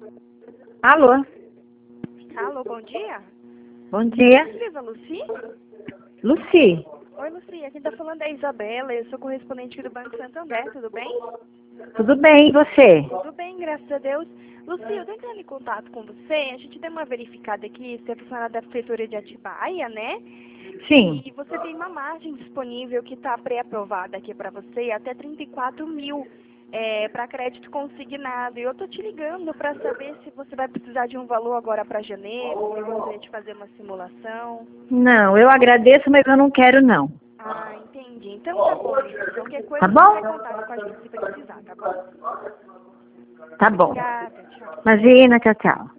Alô? Alô, bom dia. Bom dia. Precisa, Luci? Luci. Oi, Luci. Quem tá falando é a Isabela. Eu sou correspondente do Banco Santander. Tudo bem? Tudo bem, e você? Tudo bem, graças a Deus. Luci, eu tô entrando em contato com você. A gente deu uma verificada aqui. Você é funcionária da Prefeitura de Atibaia, né? Sim. E você tem uma margem disponível que está pré-aprovada aqui para você, até 34 mil para crédito consignado. E eu tô te ligando para saber se você vai precisar de um valor agora para janeiro, se eu gostaria de fazer uma simulação. Não, eu agradeço, mas eu não quero não. Ah, entendi. Então tá bom, Luci. Qualquer Tá coisa você bom? vai contar com a gente se precisar, tá bom? Tá bom. Obrigada, tchau. Imagina, tchau, tchau.